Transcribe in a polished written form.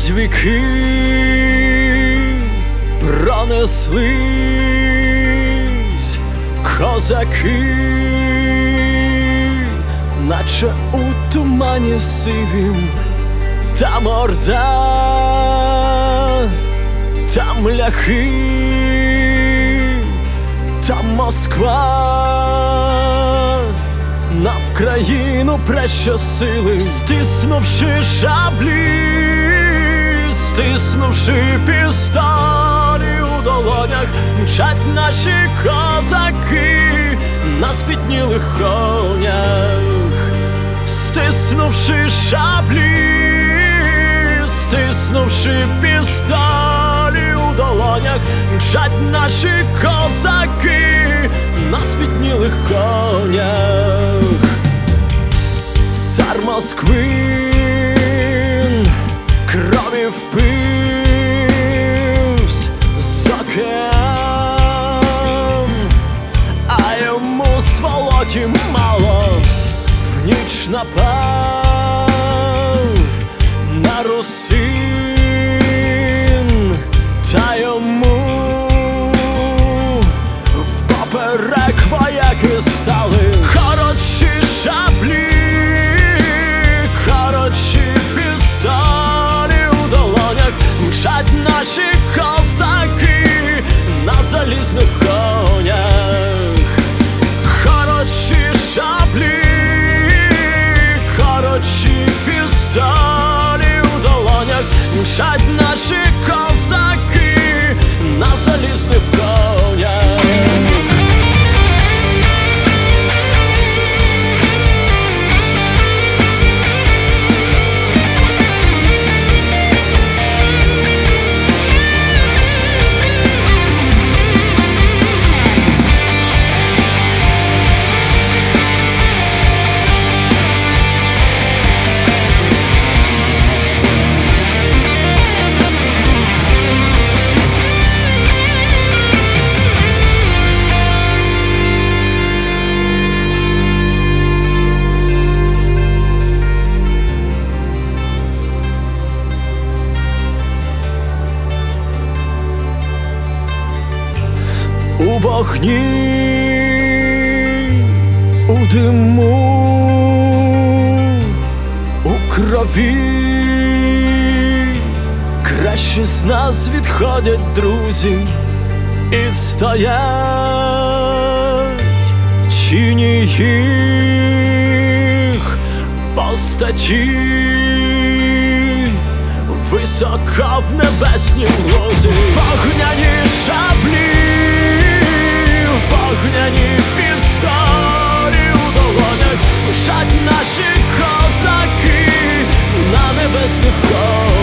Крізь віки пронеслись козаки, наче у тумані сивім. Там Орда, там ляхи, там Москва. На Вкраїну прещосили, стиснувши шаблі, стиснувши пістолі у долонях, мчать наші козаки на спітнілих конях. Стиснувши шаблі, стиснувши пістолі у долонях, мчать наші козаки на спітнілих конях. Цар Москви крові впивсь з океан, а йому сволоті мало. В ніч напав на русин, та йому впоперек вояки стали. Коротші шаблі, коротші пістолі у долонях, мчать наші козаки на залізних конях. Коротші шаблі, коротші пістолі у долонях, мчать наші козаки на залізних конях. У вогні, у диму, у крові, краще з нас відходять друзі і стоять тіні їх постаті високо в небеснім лозі. Вогняні шаблі, вогняні пістолі у долонях, мчать наші козаки на небесних конях.